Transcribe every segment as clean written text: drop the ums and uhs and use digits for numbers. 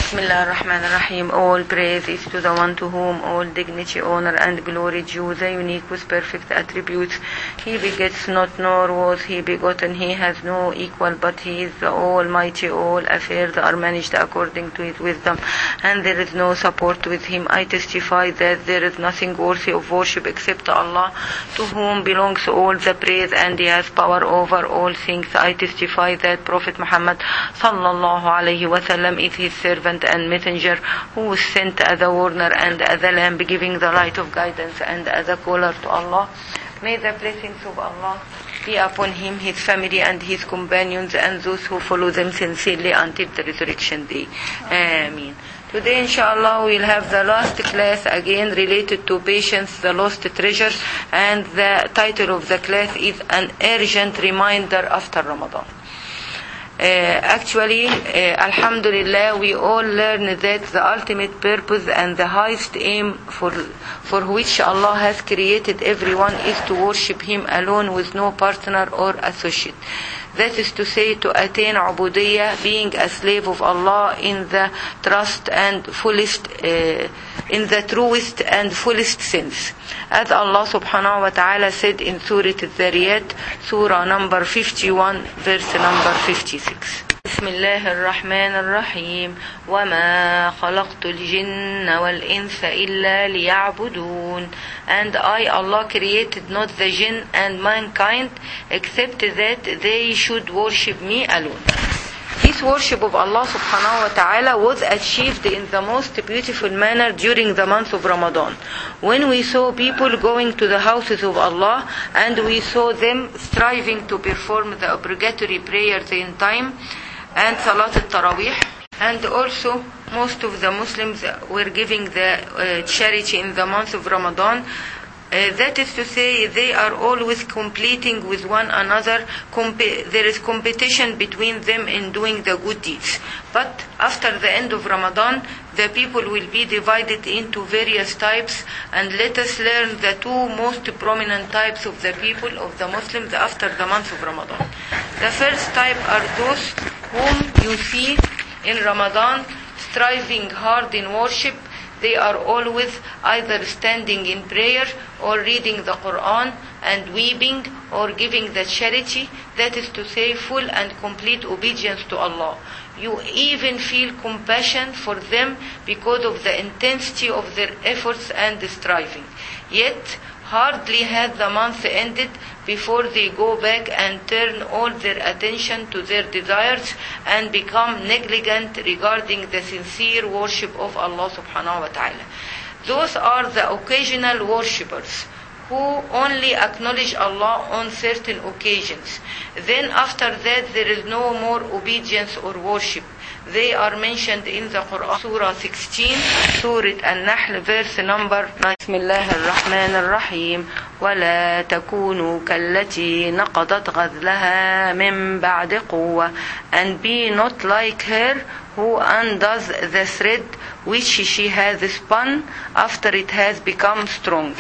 Bismillah ar-Rahman ar-Rahim. All praise is to the one to whom all dignity, honor and glory due, the unique with perfect attributes. He begets not, nor was he begotten. He has no equal, but he is the Almighty. All affairs are managed according to his wisdom, and there is no support with him. I testify that there is nothing worthy of worship except Allah, to whom belongs all the praise, and he has power over all things. I testify that Prophet Muhammad sallallahu alayhi wa sallam is his servant and messenger, who was sent as a warner and as a lamp, giving the light of guidance and as a caller to Allah. May the blessings of Allah be upon him, his family and his companions, and those who follow them sincerely until the resurrection day. Ameen. Today, inshallah, we'll have the last class again related to patience, the lost treasure, and the title of the class is An Urgent Reminder After Ramadan. Alhamdulillah, we all learn that the ultimate purpose and the highest aim for which Allah has created everyone is to worship Him alone with no partner or associate. That is to say, to attain ubudiyya, being a slave of Allah in the truest and fullest sense. As Allah subhanahu wa ta'ala said in Surah Al-Dhariyat, Surah number 51, verse number 56. Bismillah ar-Rahman ar-Rahim. وَمَا خَلَقْتُ الْجِنَّ وَالْإِنسَ إِلَّا لِيَعْبُدُونَ. And I, Allah, created not the jinn and mankind except that they should worship me alone. This worship of Allah subhanahu wa ta'ala was achieved in the most beautiful manner during the month of Ramadan, when we saw people going to the houses of Allah, and we saw them striving to perform the obligatory prayers in time and Salat al-Tarawih, and also most of the Muslims were giving the charity in the month of Ramadan. That is to say, they are always competing with one another. There is competition between them in doing the good deeds. But after the end of Ramadan, the people will be divided into various types, and let us learn the two most prominent types of the people, of the Muslims, after the month of Ramadan. The first type are those whom you see in Ramadan striving hard in worship. They are always either standing in prayer or reading the Quran and weeping or giving the charity, that is to say, full and complete obedience to Allah. You even feel compassion for them because of the intensity of their efforts and striving. Yet, hardly had the month ended before they go back and turn all their attention to their desires and become negligent regarding the sincere worship of Allah subhanahu wa ta'ala. Those are the occasional worshippers who only acknowledge Allah on certain occasions. Then after that there is no more obedience or worship. They are mentioned in the Quran, Surah 16, Surah An-Nahl, verse number 9. Bismillah ar-Rahman ar-Rahim. وَلَا تَكُونُوا كَالَّتِي نَقَضَتْ غَزْلَهَا مِنْ بَعْدِ قُوَّةٍ. And be not like her who undoes the thread which she has spun after it has become strong.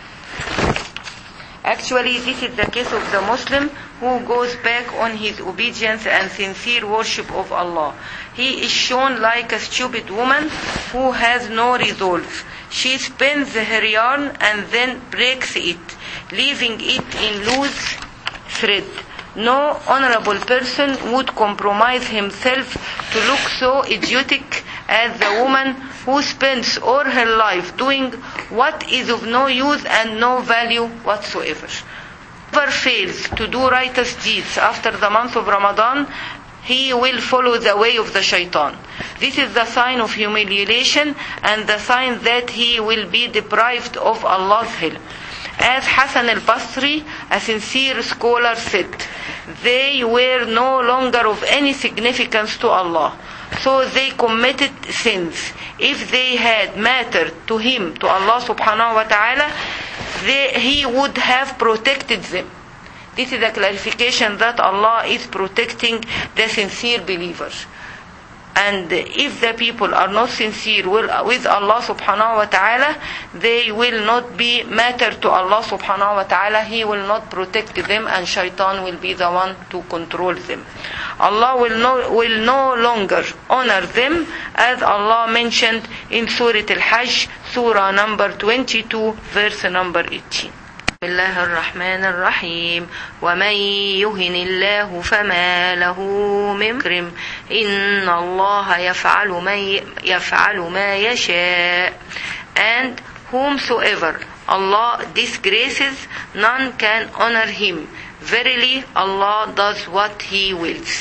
Actually, this is the case of the Muslim who goes back on his obedience and sincere worship of Allah. He is shown like a stupid woman who has no resolve. She spins her yarn and then breaks it, leaving it in loose thread. No honorable person would compromise himself to look so idiotic as the woman who spends all her life doing what is of no use and no value whatsoever. Whoever fails to do righteous deeds after the month of Ramadan, he will follow the way of the shaitan. This is the sign of humiliation and the sign that he will be deprived of Allah's help. As Hassan al-Basri, a sincere scholar, said, they were no longer of any significance to Allah, so they committed sins. If they had mattered to him, to Allah subhanahu wa ta'ala, he would have protected them. This is a clarification that Allah is protecting the sincere believers. And if the people are not sincere with Allah subhanahu wa ta'ala, they will not be matter to Allah subhanahu wa ta'ala. He will not protect them, and shaitan will be the one to control them. Allah will no longer honor them, as Allah mentioned in Surah Al-Hajj, Surah number 22, verse number 18. بسم الله الرحمن الرحيم ومن يهن الله فما له من مكرم إن الله يفعل ما يشاء. And whomsoever Allah disgraces, none can honor him. Verily, Allah does what He wills.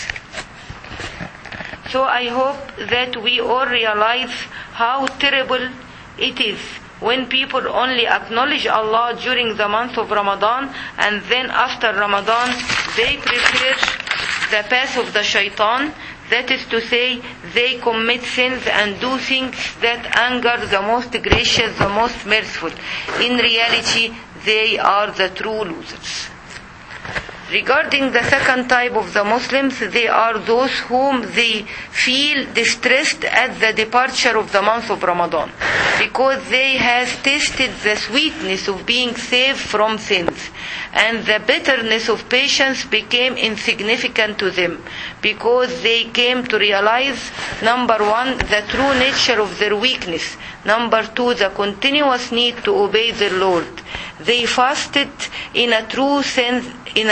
So I hope that we all realize how terrible it is when people only acknowledge Allah during the month of Ramadan, and then after Ramadan they prepare the path of the shaitan. That is to say, they commit sins and do things that anger the most gracious, the most merciful. In reality, they are the true losers. Regarding the second type of the Muslims, they are those whom they feel distressed at the departure of the month of Ramadan, because they have tasted the sweetness of being saved from sins, and the bitterness of patience became insignificant to them, because they came to realize, number one, the true nature of their weakness, number two, the continuous need to obey their Lord. They fasted in a true sense,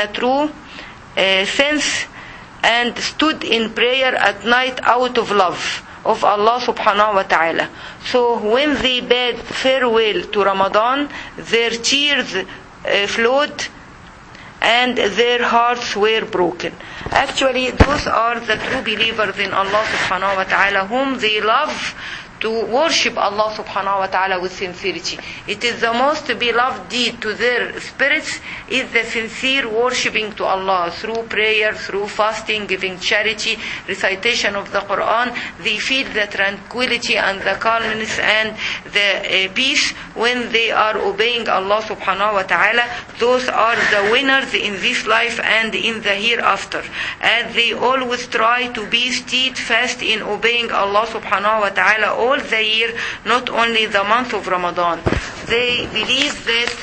and stood in prayer at night out of love of Allah subhanahu wa ta'ala. So when they bade farewell to Ramadan, their tears flowed and their hearts were broken. Actually, those are the true believers in Allah subhanahu wa ta'ala, whom they love to worship Allah subhanahu wa ta'ala with sincerity. It is the most beloved deed to their spirits is the sincere worshipping to Allah through prayer, through fasting, giving charity, recitation of the Quran. They feel the tranquility and the calmness and the peace when they are obeying Allah subhanahu wa ta'ala. Those are the winners in this life and in the hereafter, as they always try to be steadfast in obeying Allah subhanahu wa ta'ala all the year, not only the month of Ramadan. They believe that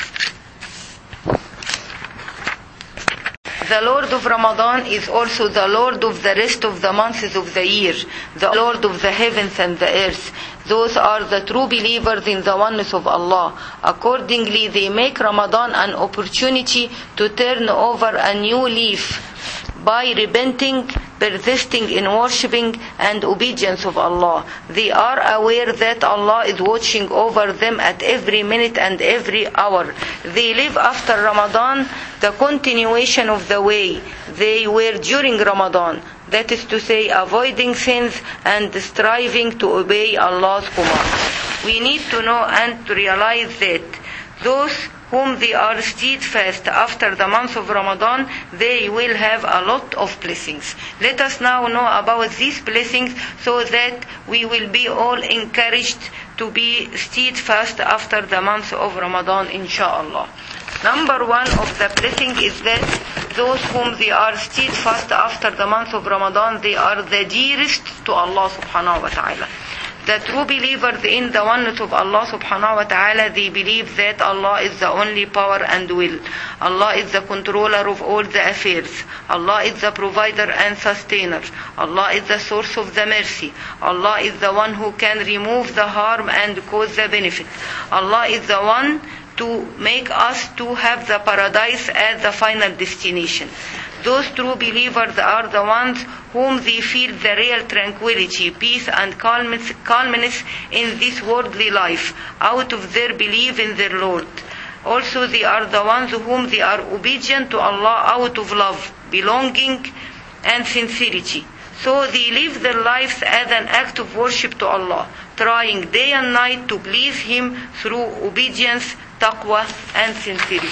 the Lord of Ramadan is also the Lord of the rest of the months of the year, the Lord of the heavens and the earth. Those are the true believers in the oneness of Allah. Accordingly, they make Ramadan an opportunity to turn over a new leaf by repenting, persisting in worshipping and obedience of Allah. They are aware that Allah is watching over them at every minute and every hour. They live after Ramadan the continuation of the way they were during Ramadan. That is to say, avoiding sins and striving to obey Allah's command. We need to know and to realize that those whom they are steadfast after the month of Ramadan, they will have a lot of blessings. Let us now know about these blessings so that we will be all encouraged to be steadfast after the month of Ramadan, inshallah. Number one of the blessing is that those whom they are steadfast after the month of Ramadan, they are the dearest to Allah subhanahu wa ta'ala. The true believers in the oneness of Allah subhanahu wa ta'ala, they believe that Allah is the only power and will. Allah is the controller of all the affairs. Allah is the provider and sustainer. Allah is the source of the mercy. Allah is the one who can remove the harm and cause the benefit. Allah is the one to make us to have the paradise as the final destination. Those true believers are the ones whom they feel the real tranquility, peace and calmness in this worldly life out of their belief in their Lord. Also, they are the ones whom they are obedient to Allah out of love, belonging and sincerity. So they live their lives as an act of worship to Allah, trying day and night to please Him through obedience, taqwa and sincerity.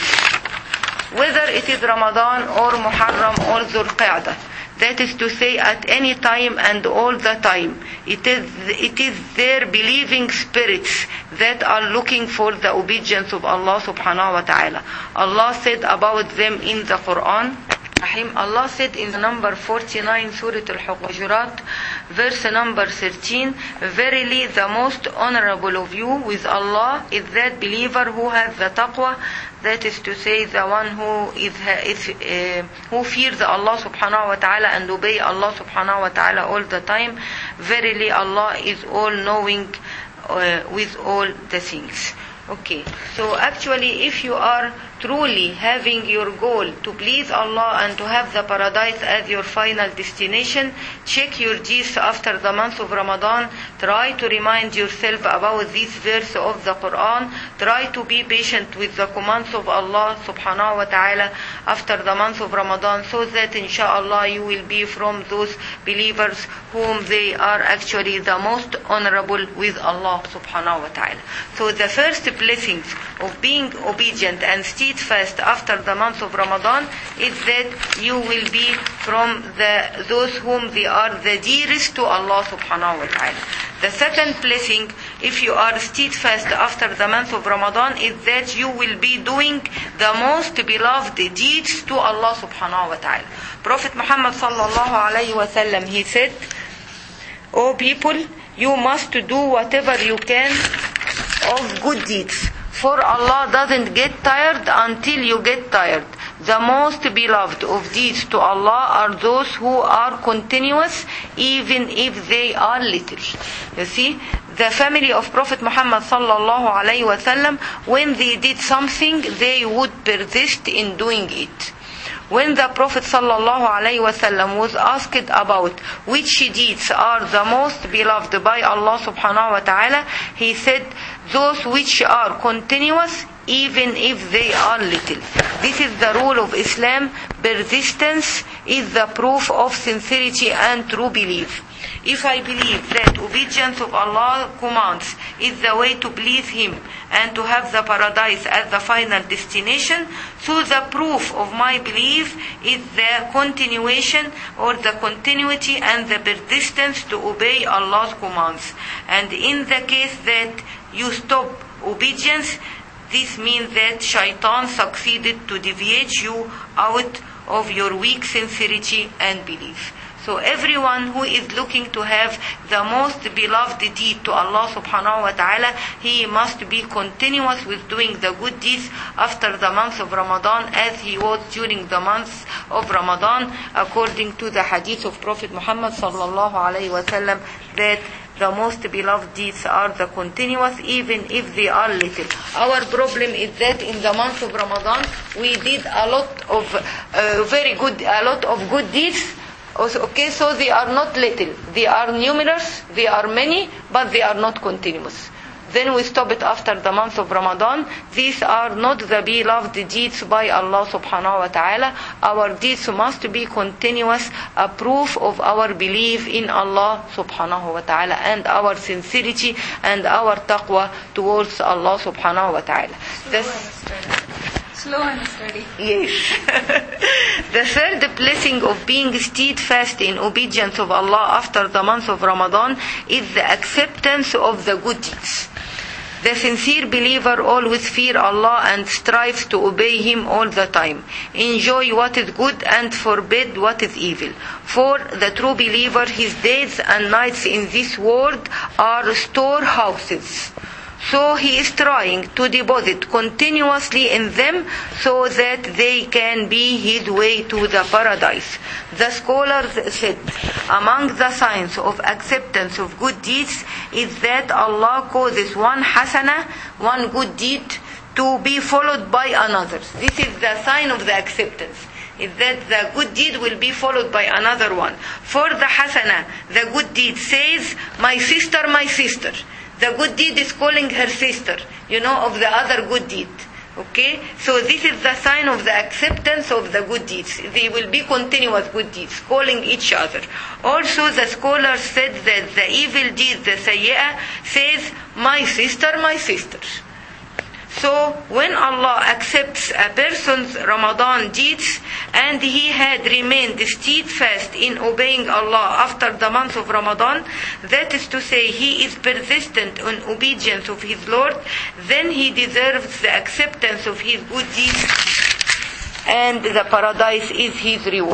Whether it is Ramadan or Muharram or Dhul Qa'dah, that is to say, at any time and all the time, it is their believing spirits that are looking for the obedience of Allah subhanahu wa ta'ala. Allah said about them in the Quran, Allah said in number 49, Surah Al-Hujurat, verse number 13. Verily the most honorable of you with Allah is that believer who has the taqwa, that is to say the one who fears Allah subhanahu wa ta'ala and obey Allah subhanahu wa ta'ala all the time. Verily Allah is all knowing with all the things. Okay, so actually if you are truly having your goal to please Allah and to have the paradise as your final destination, check your deeds after the month of Ramadan. Try to remind yourself about this verse of the Quran. Try to be patient with the commands of Allah subhanahu wa ta'ala after the month of Ramadan, so that inshallah you will be from those believers whom they are actually the most honorable with Allah subhanahu wa ta'ala. So the first blessings of being obedient and steadfast after the month of Ramadan is that you will be from those whom they are the dearest to Allah subhanahu wa ta'ala. The second blessing, if you are steadfast after the month of Ramadan, is that you will be doing the most beloved deeds to Allah subhanahu wa ta'ala. Prophet Muhammad sallallahu alayhi wa sallam, he said, "O people, you must do whatever you can of good deeds, for Allah doesn't get tired until you get tired. The most beloved of deeds to Allah are those who are continuous, even if they are little." You see, the family of Prophet Muhammad sallallahu alaihi wasallam, when they did something, they would persist in doing it. When the Prophet sallallahu alaihi wasallam was asked about which deeds are the most beloved by Allah subhanahu wa ta'ala, he said, "Those which are continuous, even if they are little." This is the rule of Islam. Persistence is the proof of sincerity and true belief. If I believe that obedience of Allah's commands is the way to please Him and to have the paradise as the final destination, so the proof of my belief is the continuation or the continuity and the persistence to obey Allah's commands. And in the case that you stop obedience, this means that shaitan succeeded to deviate you out of your weak sincerity and belief. So everyone who is looking to have the most beloved deed to Allah subhanahu wa ta'ala, he must be continuous with doing the good deeds after the month of Ramadan, as he was during the month of Ramadan, according to the hadith of Prophet Muhammad sallallahu alayhi wa sallam, that the most beloved deeds are the continuous, even if they are little. Our problem is that in the month of Ramadan, we did a lot of good deeds. Okay, so they are not little. They are numerous, they are many, but they are not continuous. Then we stop it after the month of Ramadan. These are not the beloved deeds by Allah subhanahu wa ta'ala. Our deeds must be continuous, a proof of our belief in Allah subhanahu wa ta'ala and our sincerity and our taqwa towards Allah subhanahu wa ta'ala. Slow and steady. Yes. The third blessing of being steadfast in obedience of Allah after the month of Ramadan is the acceptance of the good deeds. The sincere believer always fears Allah and strives to obey Him all the time. Enjoy what is good and forbid what is evil. For the true believer, his days and nights in this world are storehouses. So he is trying to deposit continuously in them so that they can be his way to the paradise. The scholars said, among the signs of acceptance of good deeds is that Allah causes one hasana, one good deed, to be followed by another. This is the sign of the acceptance. Is that the good deed will be followed by another one. For the hasana, the good deed says, my sister, my sister. The good deed is calling her sister, of the other good deed. Okay? So this is the sign of the acceptance of the good deeds. They will be continuous good deeds, calling each other. Also, the scholars said that the evil deed, the sayyi'ah, says, my sister, my sister. So, when Allah accepts a person's Ramadan deeds and he had remained steadfast in obeying Allah after the month of Ramadan, that is to say, he is persistent in obedience of his Lord, then he deserves the acceptance of his good deeds and the paradise is his reward.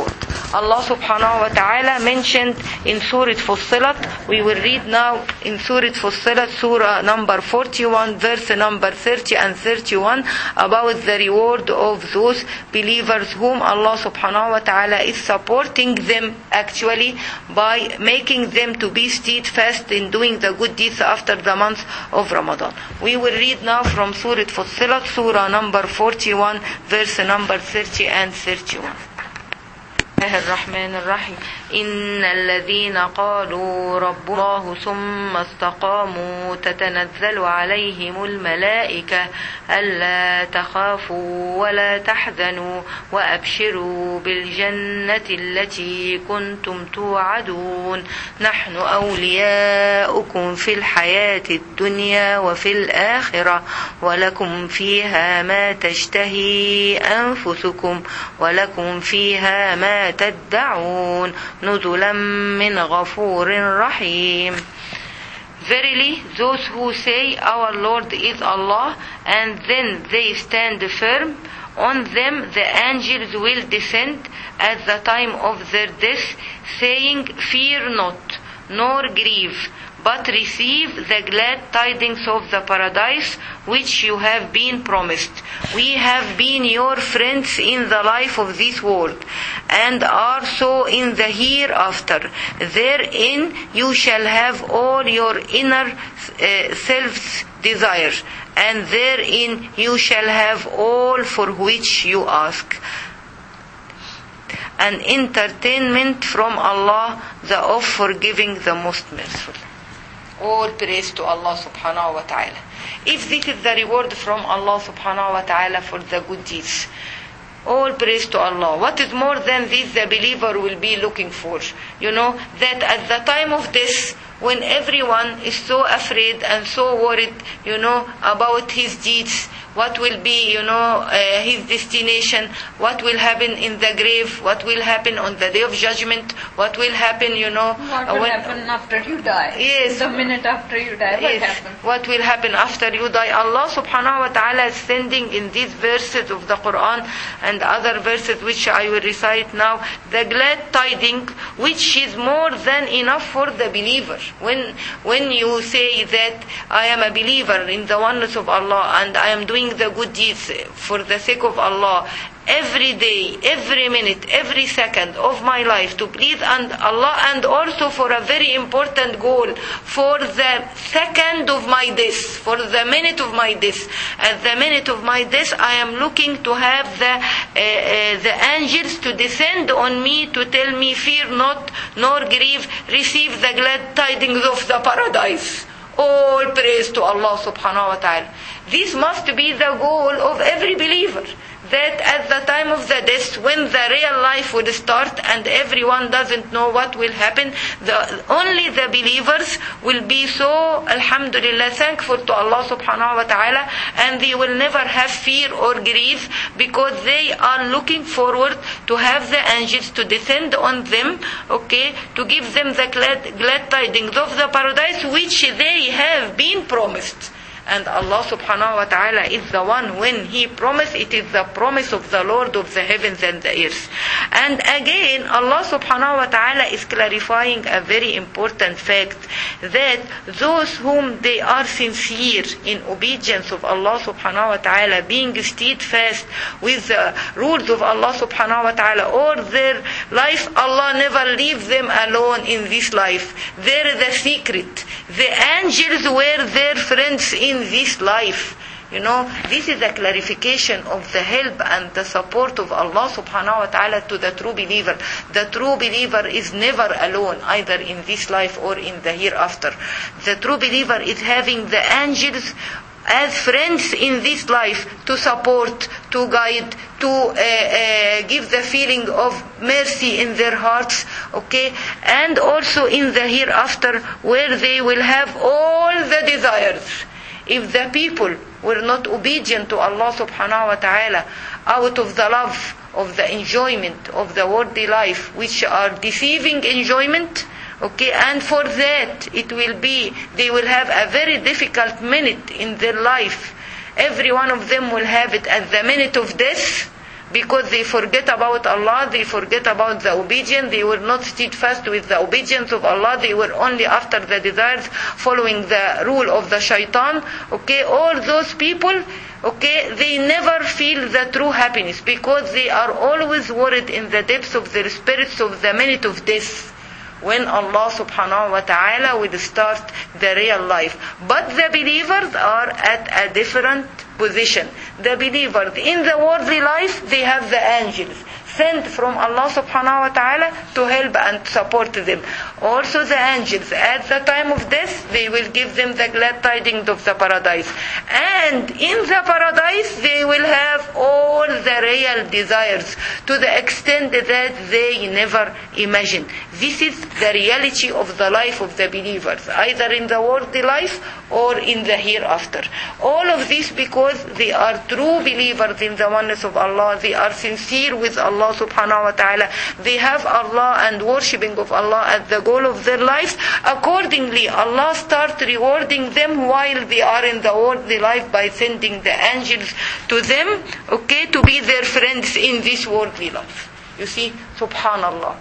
Allah subhanahu wa ta'ala mentioned in Surah Fussilat. We will read now in Surah Fussilat, Surah number 41, verse number 30 and 31, about the reward of those believers whom Allah subhanahu wa ta'ala is supporting them actually by making them to be steadfast in doing the good deeds after the month of Ramadan. We will read now from Surah Fussilat, Surah number 41, verse number 30 and 31. الرحمن الرحيم إن الذين قالوا رب الله ثم استقاموا تتنزل عليهم الملائكة ألا تخافوا ولا تحزنوا وأبشروا بالجنة التي كنتم توعدون نحن أولياؤكم في الحياة الدنيا وفي الآخرة ولكم فيها ما تشتهي أنفسكم ولكم فيها ما تدعون نزلا من غفور رحيم. Verily, those who say our Lord is Allah and then they stand firm, on them the angels will descend at the time of their death, saying, Fear not, nor grieve, but receive the glad tidings of the paradise which you have been promised. We have been your friends in the life of this world, and are so in the hereafter. Therein you shall have all your inner self's desire, and therein you shall have all for which you ask. An entertainment from Allah, the of forgiving, the most merciful. All praise to Allah subhanahu wa ta'ala. If this is the reward from Allah subhanahu wa ta'ala for the good deeds, all praise to Allah. What is more than this the believer will be looking for? You know, that at the time of this, when everyone is so afraid and so worried, you know, about his deeds, what will be, you know, his destination, what will happen in the grave, what will happen on the day of judgment, what will happen, you know. What will happen after you die? Yes. The minute after you die, what happens? What will happen after you die? Allah subhanahu wa ta'ala is sending in these verses of the Quran and other verses which I will recite now, the glad tiding which is more than enough for the believer. When you say that I am a believer in the oneness of Allah and I am doing the good deeds for the sake of Allah, every day, every minute, every second of my life to please Allah, and also for a very important goal, for the second of my death, for the minute of my death. At the minute of my death, I am looking to have the angels to descend on me to tell me, fear not, nor grieve, receive the glad tidings of the paradise. All praise to Allah subhanahu wa ta'ala. This must be the goal of every believer. That at the time of the death, when the real life would start and everyone doesn't know what will happen, only the believers will be so, alhamdulillah, thankful to Allah subhanahu wa ta'ala, and they will never have fear or grief, because they are looking forward to have the angels to descend on them, okay, to give them the glad tidings of the paradise which they have been promised. And Allah subhanahu wa ta'ala is the one, when He promised, it is the promise of the Lord of the heavens and the earth. And again, Allah subhanahu wa ta'ala is clarifying a very important fact, that those whom they are sincere in obedience of Allah subhanahu wa ta'ala, being steadfast with the rules of Allah subhanahu wa ta'ala all their life, Allah never leaves them alone in this life. There is the secret. The angels were their friends in this life. You know, this is a clarification of the help and the support of Allah subhanahu wa ta'ala to the true believer. The true believer is never alone, either in this life or in the hereafter. The true believer is having the angels as friends in this life to support, to guide, to give the feeling of mercy in their hearts, okay, and also in the hereafter, where they will have all the desires. If the people were not obedient to Allah subhanahu wa ta'ala out of the love of the enjoyment of the worldly life, which are deceiving enjoyment, okay, and for that they will have a very difficult minute in their life. Every one of them will have it at the minute of death, Because they forget about Allah, they forget about the obedience, they were not steadfast with the obedience of Allah, they were only after the desires, following the rule of the shaitan. Okay, all those people, okay, they never feel the true happiness because they are always worried in the depths of their spirits of the minute of death, when Allah subhanahu wa ta'ala will start the real life. But the believers are at a different position. The believers in the worldly life, they have the angels sent from Allah subhanahu wa ta'ala to help and support them. Also the angels, at the time of death, they will give them the glad tidings of the paradise. And in the paradise, they will have all the real desires to the extent that they never imagined. This is the reality of the life of the believers, either in the worldly life or in the hereafter. All of this because they are true believers in the oneness of Allah. They are sincere with Allah subhanahu wa ta'ala. They have Allah and worshipping of Allah as the goal of their lives. Accordingly, Allah starts rewarding them while they are in the worldly life by sending the angels to them, okay, to be their friends in this worldly life. You see, subhanallah.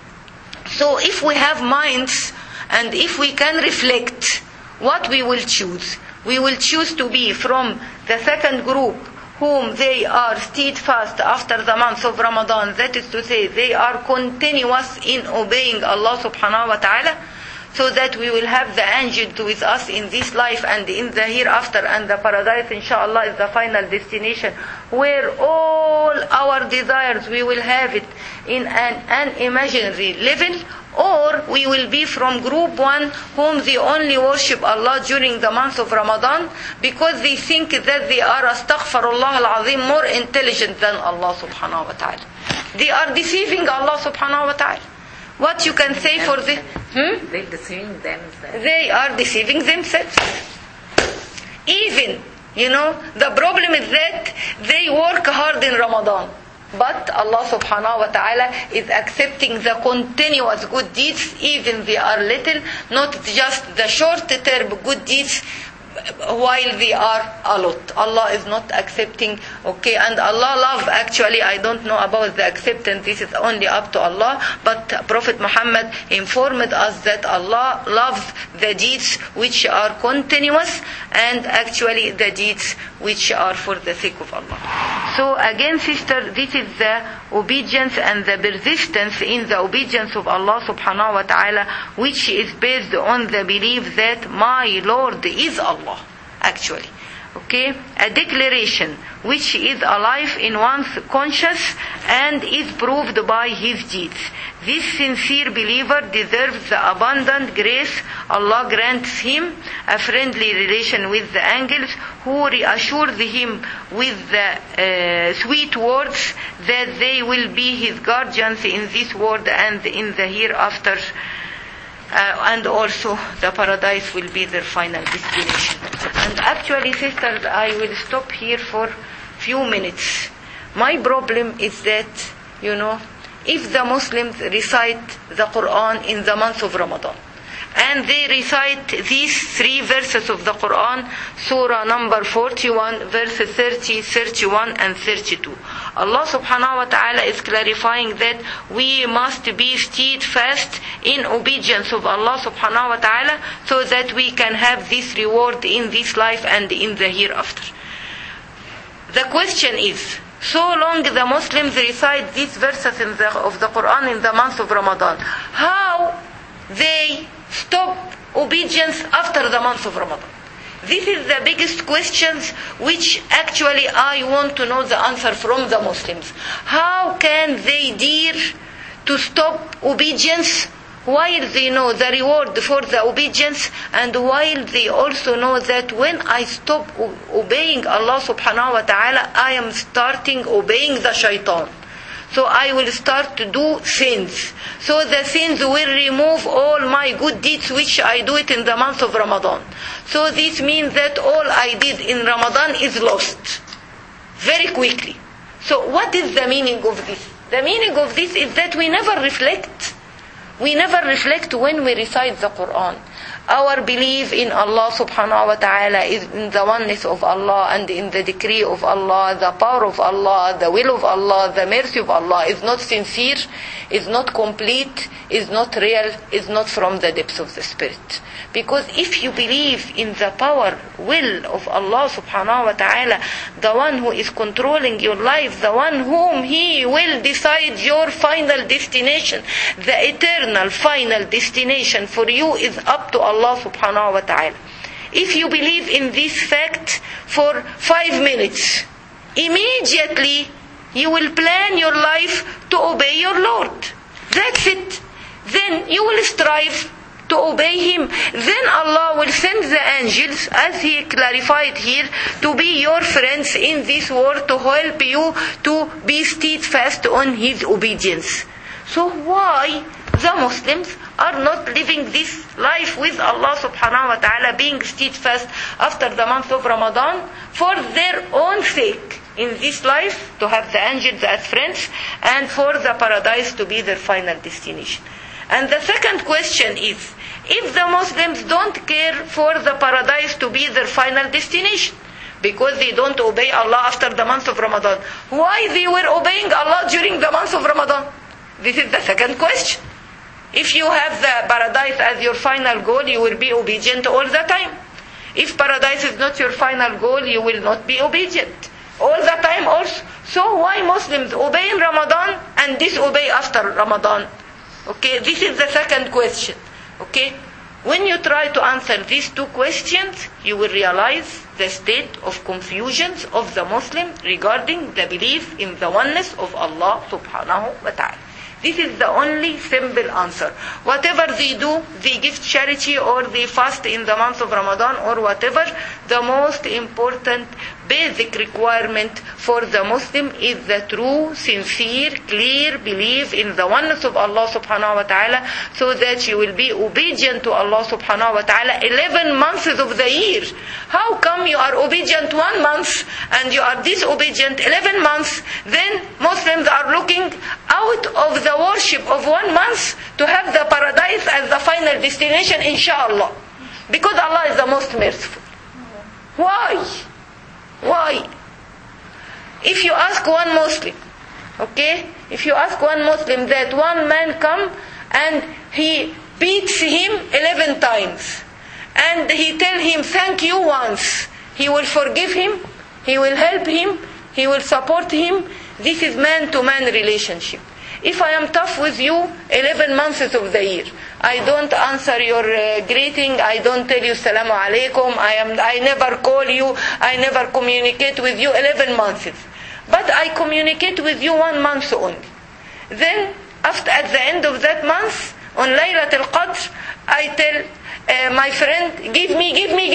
So if we have minds and if we can reflect, what we will choose? We will choose to be from the second group, whom they are steadfast after the month of Ramadan. That is to say, they are continuous in obeying Allah subhanahu wa ta'ala, so that we will have the angels with us in this life and in the hereafter, and the paradise inshallah is the final destination, where all our desires we will have it in an imaginary level. Or we will be from group one, whom they only worship Allah during the month of Ramadan because they think that they are, astaghfirullah al-azim, more intelligent than Allah subhanahu wa ta'ala. They are deceiving Allah subhanahu wa ta'ala. What you can say for this? They're deceiving themselves. They are deceiving themselves. Even, the problem is that they work hard in Ramadan. But Allah subhanahu wa ta'ala is accepting the continuous good deeds, even they are little, not just the short-term good deeds, while they are a lot. Allah is not accepting, okay, and Allah love, actually, I don't know about the acceptance, this is only up to Allah, but Prophet Muhammad informed us that Allah loves the deeds which are continuous, and actually the deeds which are for the sake of Allah. So again, sister, this is the obedience and the persistence in the obedience of Allah subhanahu wa ta'ala, which is based on the belief that my Lord is Allah, actually. Okay, a declaration which is alive in one's conscience and is proved by his deeds. This sincere believer deserves the abundant grace Allah grants him, a friendly relation with the angels who reassure him with the sweet words that they will be his guardians in this world and in the hereafter. And also the paradise will be their final destination. And actually, sisters, I will stop here for few minutes. My problem is that, if the Muslims recite the Quran in the month of Ramadan, and they recite these 3 verses of the Quran, Surah number 41, verses 30, 31, and 32. Allah subhanahu wa ta'ala is clarifying that we must be steadfast in obedience of Allah subhanahu wa ta'ala, so that we can have this reward in this life and in the hereafter. The question is, so long the Muslims recite these verses of the Quran in the month of Ramadan, how they stop obedience after the month of Ramadan? This is the biggest questions which actually I want to know the answer from the Muslims. How can they dare to stop obedience while they know the reward for the obedience, and while they also know that when I stop obeying Allah subhanahu wa ta'ala, I am starting obeying the shaitan. So I will start to do sins. So the sins will remove all my good deeds which I do it in the month of Ramadan. So this means that all I did in Ramadan is lost very quickly. So what is the meaning of this? The meaning of this is that we never reflect. We never reflect when we recite the Quran. Our belief in Allah subhanahu wa ta'ala is in the oneness of Allah and in the decree of Allah, the power of Allah, the will of Allah, the mercy of Allah is not sincere, is not complete, is not real, is not from the depths of the spirit. Because if you believe in the power, will of Allah subhanahu wa ta'ala, the one who is controlling your life, the one whom He will decide your final destination, the eternal final destination for you is up to Allah subhanahu wa ta'ala. If you believe in this fact for 5 minutes, immediately you will plan your life to obey your Lord. That's it. Then you will strive to obey Him. Then Allah will send the angels, as He clarified here, to be your friends in this world, to help you to be steadfast on His obedience. So why the Muslims are not living this life with Allah subhanahu wa ta'ala, being steadfast after the month of Ramadan for their own sake in this life, to have the angels as friends, and for the paradise to be their final destination? And the second question is, if the Muslims don't care for the paradise to be their final destination, because they don't obey Allah after the month of Ramadan, why they were obeying Allah during the month of Ramadan? This is the second question. If you have the paradise as your final goal, you will be obedient all the time. If paradise is not your final goal, you will not be obedient all the time also. So why Muslims obey in Ramadan and disobey after Ramadan? Okay, this is the second question. Okay, when you try to answer these two questions, you will realize the state of confusion of the Muslim regarding the belief in the oneness of Allah subhanahu wa ta'ala. This is the only simple answer. Whatever they do, they give charity or they fast in the month of Ramadan or whatever, the most important basic requirement for the Muslim is the true, sincere, clear belief in the oneness of Allah subhanahu wa ta'ala, so that you will be obedient to Allah subhanahu wa ta'ala 11 months of the year. How come you are obedient 1 month and you are disobedient 11 months? Then Muslims are looking out of the worship of 1 month to have the paradise as the final destination, inshallah. Because Allah is the most merciful. Why? Why? If you ask one Muslim, okay, if you ask one Muslim that one man come and he beats him 11 times and he tell him thank you once, he will forgive him, he will help him, he will support him. This is man-to-man relationship. If I am tough with you 11 months of the year, I don't answer your greeting, I don't tell you Assalamu alaikum, I never call you, I never communicate with you 11 months. But I communicate with you 1 month only. Then, at the end of that month, on Laylat al-Qadr, I tell my friend, give me.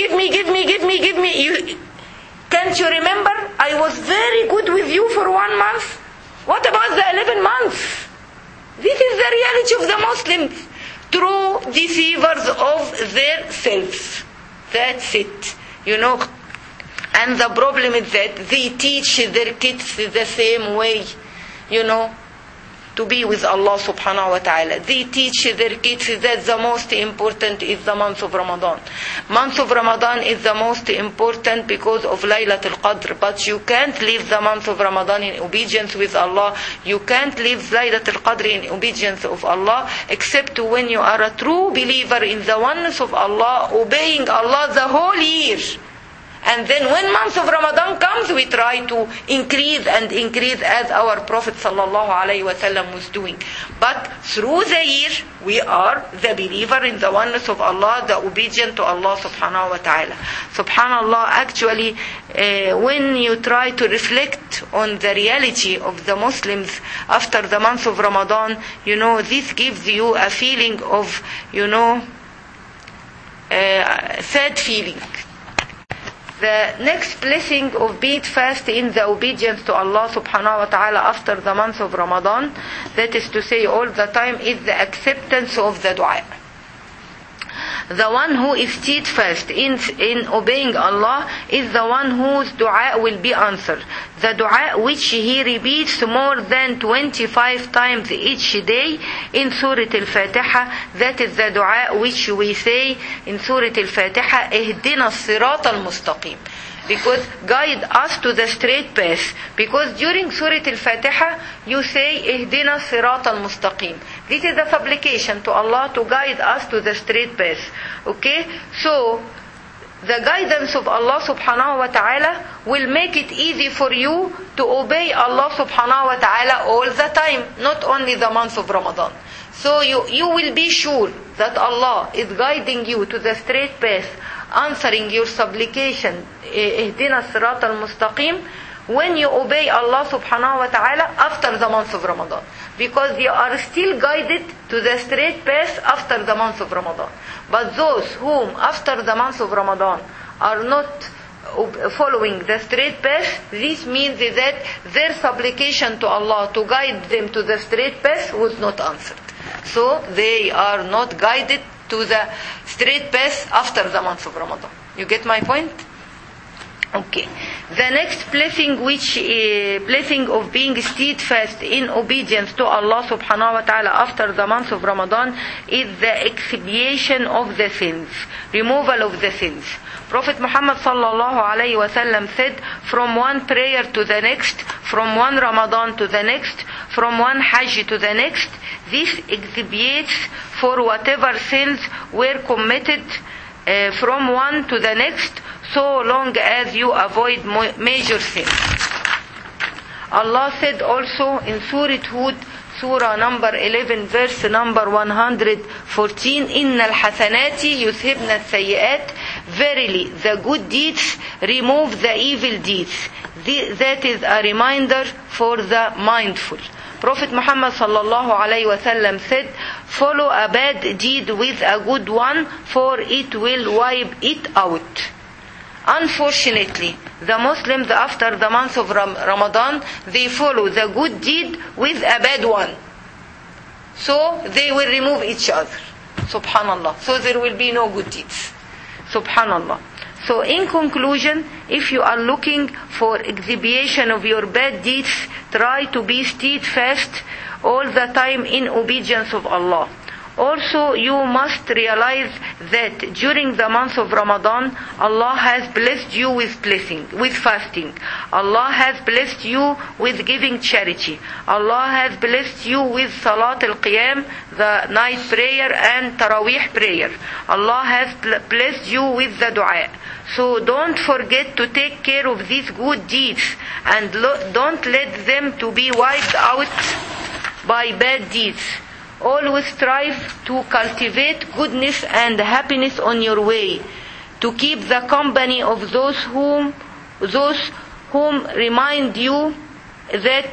Can't you remember? I was very good with you for 1 month. What about the 11 months? This is the reality of the Muslims. True deceivers of their selves. That's it. You know. And the problem is that they teach their kids the same way. You know. To be with Allah subhanahu wa ta'ala. They teach their kids that the most important is the month of Ramadan. Month of Ramadan is the most important because of Laylat al-Qadr. But you can't live the month of Ramadan in obedience with Allah. You can't live Laylat al-Qadr in obedience of Allah except when you are a true believer in the oneness of Allah, obeying Allah the whole year. And then when month of Ramadan comes, we try to increase as our Prophet sallallahu alaihi wasallam was doing. But through the year, we are the believer in the oneness of Allah, the obedient to Allah subhanahu wa ta'ala. Subhanallah, actually, when you try to reflect on the reality of the Muslims after the month of Ramadan, you know, this gives you a feeling of, you know, sad feeling. The next blessing of being fast in the obedience to Allah subhanahu wa ta'ala after the month of Ramadan, that is to say all the time, is the acceptance of the dua. The one who is steadfast in obeying Allah is the one whose dua will be answered. The dua which he repeats more than 25 times each day in Surah Al-Fatiha, that is the dua which we say in Surah Al-Fatiha, اهدنا الصراط المستقيم. Because guide us to the straight path. Because during Surah Al-Fatiha, you say, اهدنا الصراط المستقيم. This is a supplication to Allah to guide us to the straight path. Okay? So, the guidance of Allah subhanahu wa ta'ala will make it easy for you to obey Allah subhanahu wa ta'ala all the time, not only the month of Ramadan. So you will be sure that Allah is guiding you to the straight path, answering your supplication, اهدنا الصراط المستقيم, when you obey Allah subhanahu wa ta'ala after the month of Ramadan. Because you are still guided to the straight path after the month of Ramadan. But those whom after the month of Ramadan are not following the straight path, this means that their supplication to Allah to guide them to the straight path was not answered. So they are not guided to the straight path after the month of Ramadan. You get my point? Okay. The next blessing, blessing of being steadfast in obedience to Allah subhanahu wa ta'ala after the month of Ramadan, is the expiation of the sins, removal of the sins. Prophet Muhammad sallallahu alayhi wa sallam said, from one prayer to the next, from one Ramadan to the next, from one Hajj to the next, this expiates for whatever sins were committed from one to the next, so long as you avoid major sins. Allah said also in Surah Hud, Surah number 11, verse number 114, إِنَّ الْحَسَنَاتِ يُذْهِبْنَ السَّيِّئَاتِ. Verily, the good deeds remove the evil deeds. That is a reminder for the mindful. Prophet Muhammad sallallahu alayhi wa sallam said, follow a bad deed with a good one, for it will wipe it out. Unfortunately, the Muslims after the month of Ramadan, they follow the good deed with a bad one. So they will remove each other. Subhanallah. So there will be no good deeds. Subhanallah. So in conclusion, if you are looking for expiation of your bad deeds, try to be steadfast all the time in obedience of Allah. Also, you must realize that during the month of Ramadan, Allah has blessed you with blessing, with fasting. Allah has blessed you with giving charity. Allah has blessed you with Salat al-Qiyam, the night prayer, and Taraweeh prayer. Allah has blessed you with the dua. So don't forget to take care of these good deeds, and don't let them to be wiped out by bad deeds. Always strive to cultivate goodness and happiness on your way, to keep the company of those whom remind you that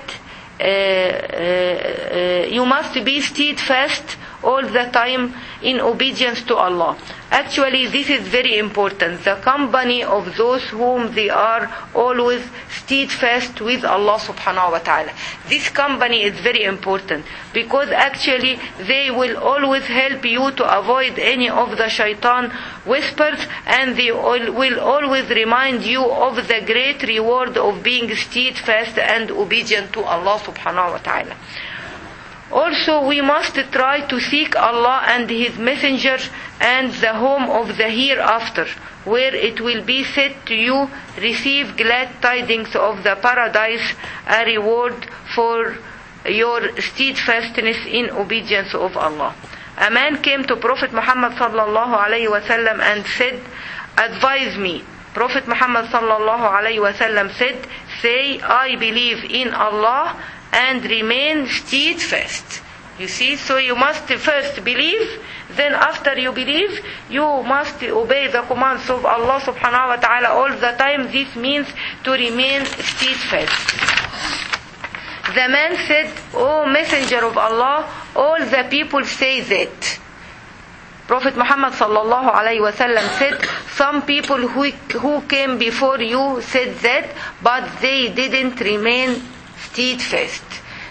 you must be steadfast all the time in obedience to Allah. Actually, this is very important. The company of those whom they are always steadfast with Allah subhanahu wa ta'ala. This company is very important because actually they will always help you to avoid any of the shaitan whispers, and they will always remind you of the great reward of being steadfast and obedient to Allah subhanahu wa ta'ala. Also, we must try to seek Allah and His Messenger and the home of the hereafter, where it will be said to you, receive glad tidings of the paradise, a reward for your steadfastness in obedience of Allah. A man came to Prophet Muhammad sallallahu alayhi wa sallam and said, advise me. Prophet Muhammad sallallahu alayhi wa sallam said, say, I believe in Allah and remain steadfast. You see, so you must first believe, then after you believe, you must obey the commands of Allah subhanahu wa ta'ala all the time. This means to remain steadfast. The man said, O Messenger of Allah, all the people say that. Prophet Muhammad sallallahu alayhi wa sallam said, some people who came before you said that, but they didn't remain steadfast.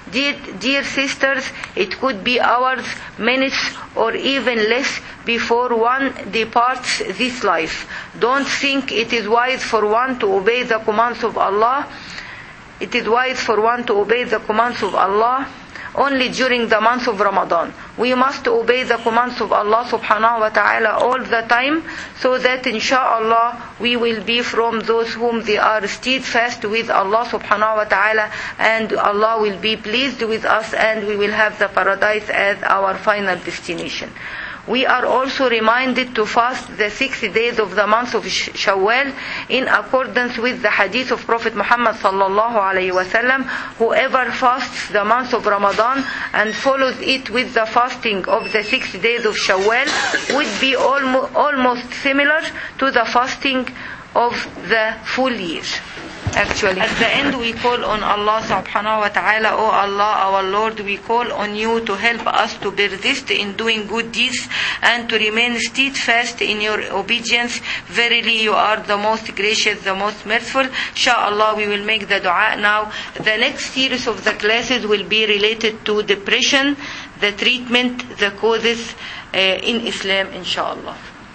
Dear sisters, it could be hours, minutes, or even less before one departs this life. Don't think it is wise for one to obey the commands of Allah. It is wise for one to obey the commands of Allah only during the month of Ramadan. We must obey the commands of Allah subhanahu wa ta'ala all the time, so that inshallah we will be from those whom they are steadfast with Allah subhanahu wa ta'ala, and Allah will be pleased with us, and we will have the paradise as our final destination. We are also reminded to fast the 6 days of the month of Shawwal in accordance with the hadith of Prophet Muhammad sallallahu alaihi wasallam. Whoever fasts the month of Ramadan and follows it with the fasting of the 6 days of Shawwal would be almost similar to the fasting of the full year. Actually, at the end we call on Allah subhanahu wa ta'ala. Oh Allah, our Lord, we call on you to help us to persist in doing good deeds and to remain steadfast in your obedience. Verily you are the most gracious, the most merciful. Inshallah, we will make the dua now. The next series of the classes will be related to depression, the treatment, the causes in Islam, inshallah.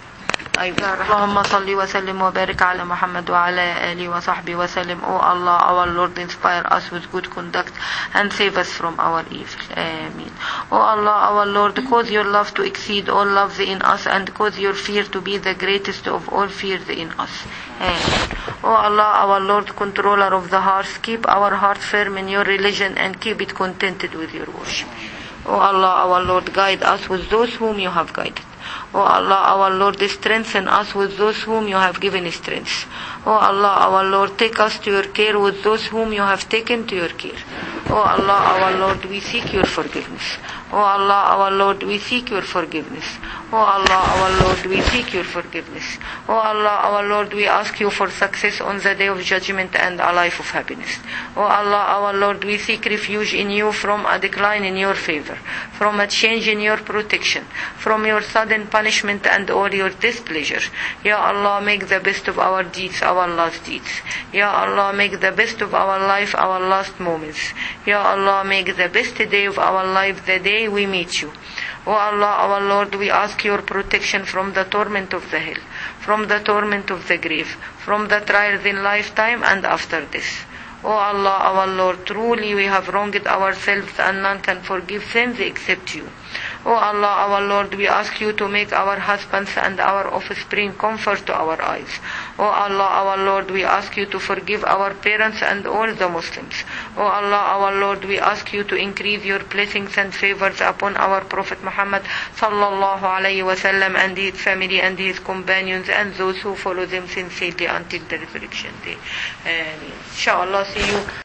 اللهم صل وسلم وبارك على محمد وعلى آله وصحبه وسلم. O Allah, our Lord, inspire us with good conduct and save us from our evil. Ameen. O Allah, our Lord, cause your love to exceed all love in us, and cause your fear to be the greatest of all fears in us. Ameen. O Allah, our Lord, controller of the hearts, keep our hearts firm in your religion and keep it contented with your worship. O Allah, our Lord, guide us with those whom you have guided. O Allah, our Lord, strengthen us with those whom you have given strength. O Allah, our Lord, take us to your care with those whom you have taken to your care. O Allah, our Lord, we seek your forgiveness. O Allah, our Lord, we seek your forgiveness. O Allah, our Lord, we seek your forgiveness. O Allah, our Lord, we ask you for success on the day of judgment and a life of happiness. O Allah, our Lord, we seek refuge in you from a decline in your favor, from a change in your protection, from your sudden punishment and all your displeasure. Ya Allah, make the best of our deeds our last deeds. Ya Allah, make the best of our life our last moments. Ya Allah, make the best day of our life the day we meet you. O Allah, our Lord, we ask your protection from the torment of the hell, from the torment of the grave, from the trials in lifetime and after this. O Allah, our Lord, truly we have wronged ourselves and none can forgive sins except you. O Allah, our Lord, we ask you to make our husbands and our offspring comfort to our eyes. O Allah, our Lord, we ask you to forgive our parents and all the Muslims. O Allah, our Lord, we ask you to increase your blessings and favors upon our Prophet Muhammad sallallahu alayhi wasallam and his family and his companions and those who follow them sincerely until the resurrection day. Inshallah, see you.